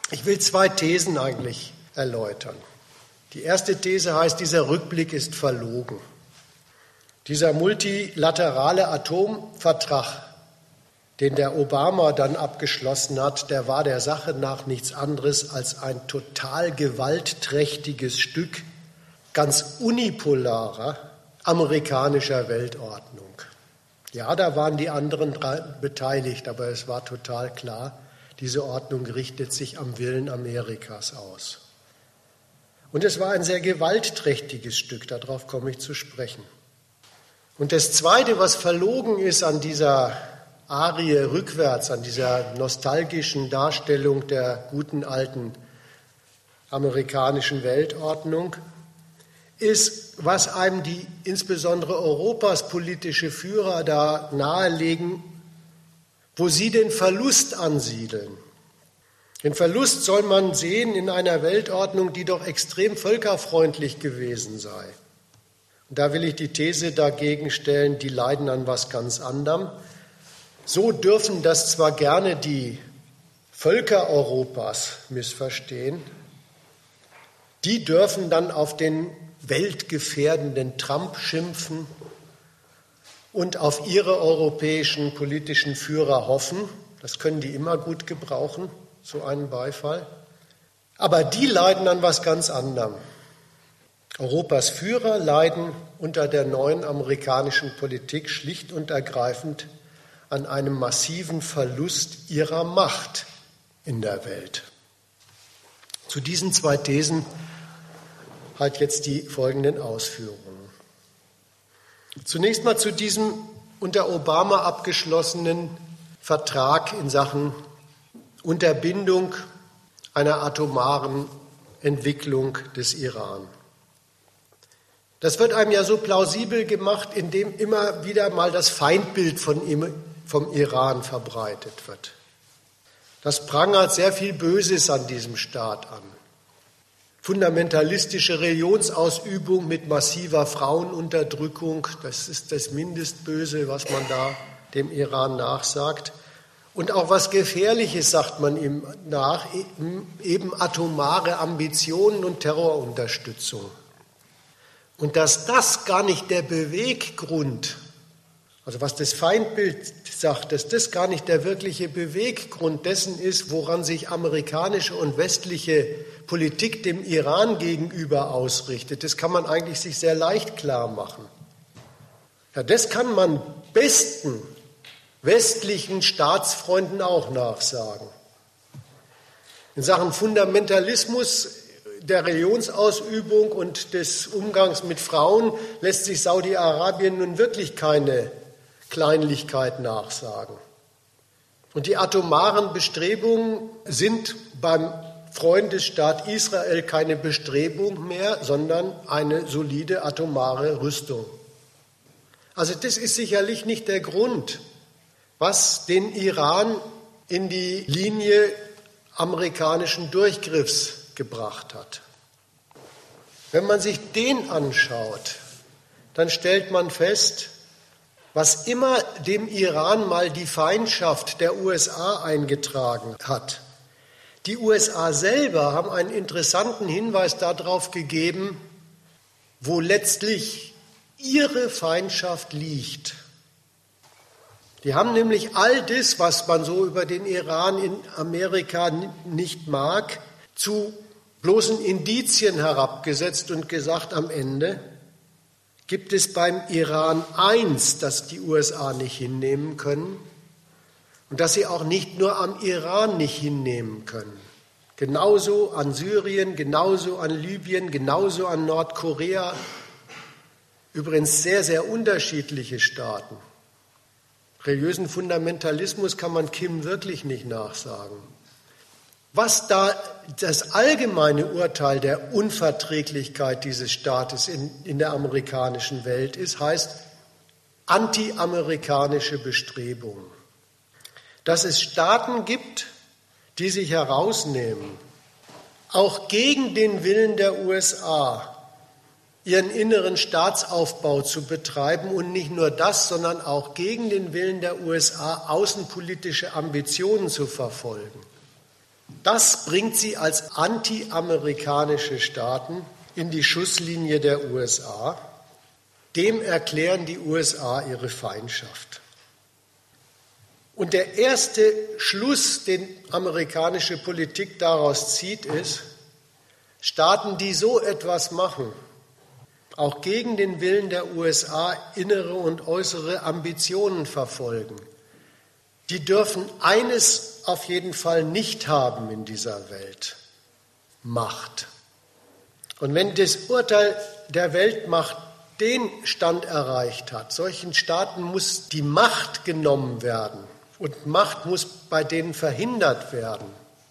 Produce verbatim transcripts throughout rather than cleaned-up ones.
Ich will zwei Thesen eigentlich erläutern. Die erste These heißt, dieser Rückblick ist verlogen. Dieser multilaterale Atomvertrag, den der Obama dann abgeschlossen hat, der war der Sache nach nichts anderes als ein total gewaltträchtiges Stück ganz unipolarer amerikanischer Weltordnung. Ja, da waren die anderen beteiligt, aber es war total klar, diese Ordnung richtet sich am Willen Amerikas aus. Und es war ein sehr gewaltträchtiges Stück, darauf komme ich zu sprechen. Und das Zweite, was verlogen ist an dieser Arie rückwärts, an dieser nostalgischen Darstellung der guten alten amerikanischen Weltordnung, ist, was einem die insbesondere Europas politische Führer da nahelegen, wo sie den Verlust ansiedeln. Den Verlust soll man sehen in einer Weltordnung, die doch extrem völkerfreundlich gewesen sei. Und da will ich die These dagegen stellen, die leiden an was ganz anderem. So dürfen das zwar gerne die Völker Europas missverstehen, die dürfen dann auf den weltgefährdenden Trump schimpfen und auf ihre europäischen politischen Führer hoffen. Das können die immer gut gebrauchen, so einen Beifall. Aber die leiden an was ganz anderem. Europas Führer leiden unter der neuen amerikanischen Politik schlicht und ergreifend an einem massiven Verlust ihrer Macht in der Welt. Zu diesen zwei Thesen halt jetzt die folgenden Ausführungen. Zunächst mal zu diesem unter Obama abgeschlossenen Vertrag in Sachen Unterbindung einer atomaren Entwicklung des Iran. Das wird einem ja so plausibel gemacht, indem immer wieder mal das Feindbild von ihm, vom Iran verbreitet wird. Das prangert sehr viel Böses an diesem Staat an. Fundamentalistische Religionsausübung mit massiver Frauenunterdrückung, das ist das Mindestböse, was man da dem Iran nachsagt. Und auch was Gefährliches sagt man ihm nach, eben atomare Ambitionen und Terrorunterstützung. Und dass das gar nicht der Beweggrund, also was das Feindbild sagt, dass das gar nicht der wirkliche Beweggrund dessen ist, woran sich amerikanische und westliche Politik dem Iran gegenüber ausrichtet, das kann man eigentlich sich sehr leicht klar machen. Ja, das kann man besten westlichen Staatsfreunden auch nachsagen. In Sachen Fundamentalismus der Religionsausübung und des Umgangs mit Frauen lässt sich Saudi-Arabien nun wirklich keine Kleinlichkeit nachsagen. Und die atomaren Bestrebungen sind beim Freundesstaat Israel keine Bestrebung mehr, sondern eine solide atomare Rüstung. Also das ist sicherlich nicht der Grund, was den Iran in die Linie amerikanischen Durchgriffs gebracht hat. Wenn man sich den anschaut, dann stellt man fest, was immer dem Iran mal die Feindschaft der U S A eingetragen hat. Die U S A selber haben einen interessanten Hinweis darauf gegeben, wo letztlich ihre Feindschaft liegt. Die haben nämlich all das, was man so über den Iran in Amerika nicht mag, zu bloßen Indizien herabgesetzt und gesagt, am Ende gibt es beim Iran eins, das die U S A nicht hinnehmen können und das sie auch nicht nur am Iran nicht hinnehmen können. Genauso an Syrien, genauso an Libyen, genauso an Nordkorea. Übrigens sehr, sehr unterschiedliche Staaten. Religiösen Fundamentalismus kann man Kim wirklich nicht nachsagen. Was da das allgemeine Urteil der Unverträglichkeit dieses Staates in, in der amerikanischen Welt ist, heißt anti-amerikanische Bestrebungen. Dass es Staaten gibt, die sich herausnehmen, auch gegen den Willen der U S A ihren inneren Staatsaufbau zu betreiben und nicht nur das, sondern auch gegen den Willen der U S A außenpolitische Ambitionen zu verfolgen. Das bringt sie als anti-amerikanische Staaten in die Schusslinie der U S A. Dem erklären die U S A ihre Feindschaft. Und der erste Schluss, den amerikanische Politik daraus zieht, ist, Staaten, die so etwas machen, auch gegen den Willen der U S A innere und äußere Ambitionen verfolgen, die dürfen eines auf jeden Fall nicht haben in dieser Welt: Macht. Und wenn das Urteil der Weltmacht den Stand erreicht hat, solchen Staaten muss die Macht genommen werden und Macht muss bei denen verhindert werden,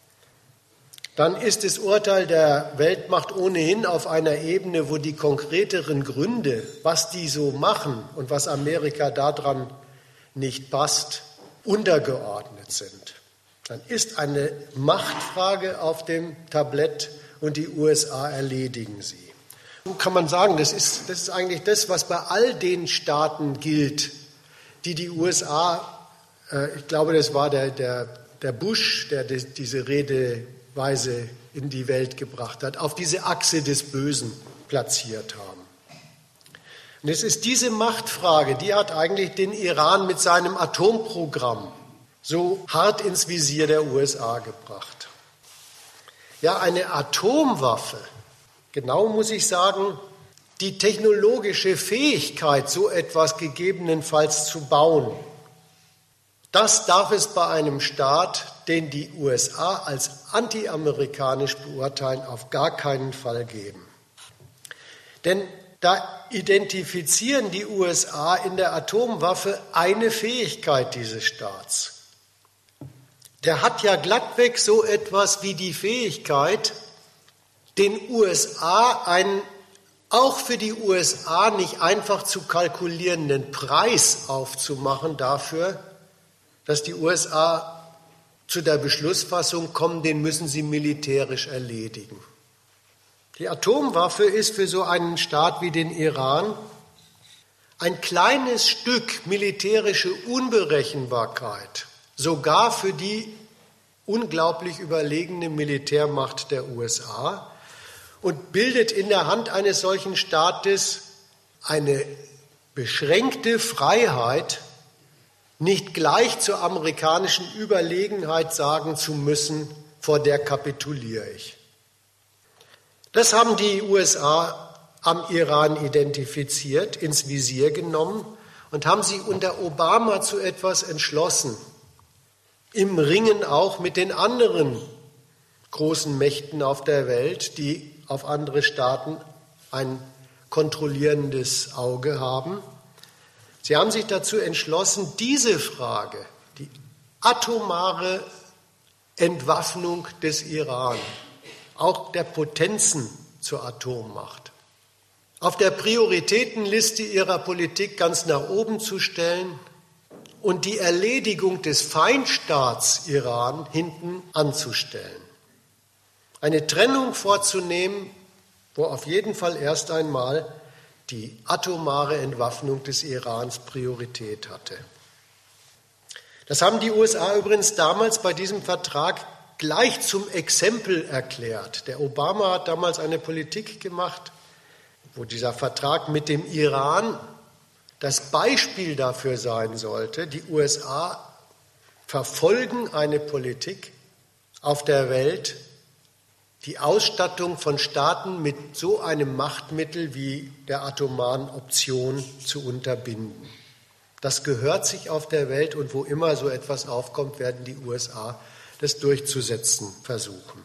dann ist das Urteil der Weltmacht ohnehin auf einer Ebene, wo die konkreteren Gründe, was die so machen und was Amerika daran nicht passt, untergeordnet sind. Dann ist eine Machtfrage auf dem Tablett und die U S A erledigen sie. So kann man sagen, das ist, das ist eigentlich das, was bei all den Staaten gilt, die die U S A, äh, ich glaube, das war der, der, der Bush, der die, diese Redeweise in die Welt gebracht hat, auf diese Achse des Bösen platziert haben. Und es ist diese Machtfrage, die hat eigentlich den Iran mit seinem Atomprogramm so hart ins Visier der U S A gebracht. Ja, eine Atomwaffe, genau muss ich sagen, die technologische Fähigkeit, so etwas gegebenenfalls zu bauen, das darf es bei einem Staat, den die U S A als antiamerikanisch beurteilen, auf gar keinen Fall geben. Denn da identifizieren die U S A in der Atomwaffe eine Fähigkeit dieses Staats. Der hat ja glattweg so etwas wie die Fähigkeit, den U S A einen auch für die U S A nicht einfach zu kalkulierenden Preis aufzumachen dafür, dass die U S A zu der Beschlussfassung kommen, den müssen sie militärisch erledigen. Die Atomwaffe ist für so einen Staat wie den Iran ein kleines Stück militärische Unberechenbarkeit, sogar für die unglaublich überlegene Militärmacht der U S A, und bildet in der Hand eines solchen Staates eine beschränkte Freiheit, nicht gleich zur amerikanischen Überlegenheit sagen zu müssen, vor der kapituliere ich. Das haben die U S A am Iran identifiziert, ins Visier genommen und haben sich unter Obama zu etwas entschlossen, im Ringen auch mit den anderen großen Mächten auf der Welt, die auf andere Staaten ein kontrollierendes Auge haben. Sie haben sich dazu entschlossen, diese Frage, die atomare Entwaffnung des Iran, auch der Potenzen zur Atommacht, auf der Prioritätenliste ihrer Politik ganz nach oben zu stellen und die Erledigung des Feindstaats Iran hinten anzustellen. Eine Trennung vorzunehmen, wo auf jeden Fall erst einmal die atomare Entwaffnung des Irans Priorität hatte. Das haben die U S A übrigens damals bei diesem Vertrag gleich zum Exempel erklärt. Der Obama hat damals eine Politik gemacht, wo dieser Vertrag mit dem Iran das Beispiel dafür sein sollte. Die U S A verfolgen eine Politik auf der Welt, die Ausstattung von Staaten mit so einem Machtmittel wie der atomaren Option zu unterbinden. Das gehört sich auf der Welt, und wo immer so etwas aufkommt, werden die U S A das durchzusetzen versuchen.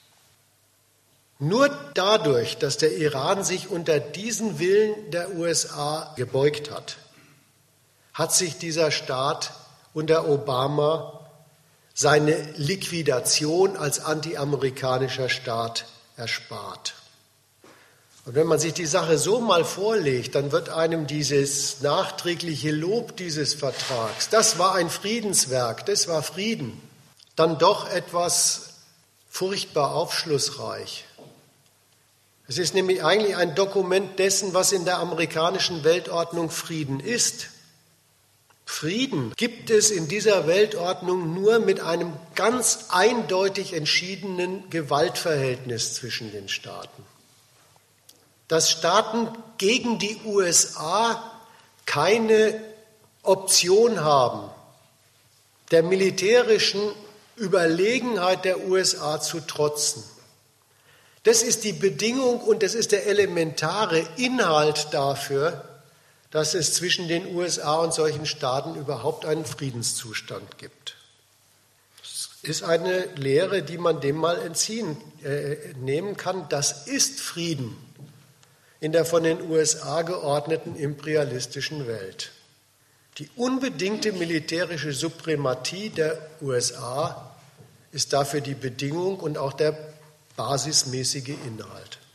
Nur dadurch, dass der Iran sich unter diesen Willen der U S A gebeugt hat, hat sich dieser Staat unter Obama seine Liquidation als antiamerikanischer Staat erspart. Und wenn man sich die Sache so mal vorlegt, dann wird einem dieses nachträgliche Lob dieses Vertrags, das war ein Friedenswerk, das war Frieden, dann doch etwas furchtbar aufschlussreich. Es ist nämlich eigentlich ein Dokument dessen, was in der amerikanischen Weltordnung Frieden ist. Frieden gibt es in dieser Weltordnung nur mit einem ganz eindeutig entschiedenen Gewaltverhältnis zwischen den Staaten. Dass Staaten gegen die U S A keine Option haben, der militärischen Überlegenheit der U S A zu trotzen. Das ist die Bedingung und das ist der elementare Inhalt dafür, dass es zwischen den U S A und solchen Staaten überhaupt einen Friedenszustand gibt. Das ist eine Lehre, die man dem mal entziehen, äh, nehmen kann. Das ist Frieden in der von den U S A geordneten imperialistischen Welt. Die unbedingte militärische Suprematie der U S A ist dafür die Bedingung und auch der basismäßige Inhalt.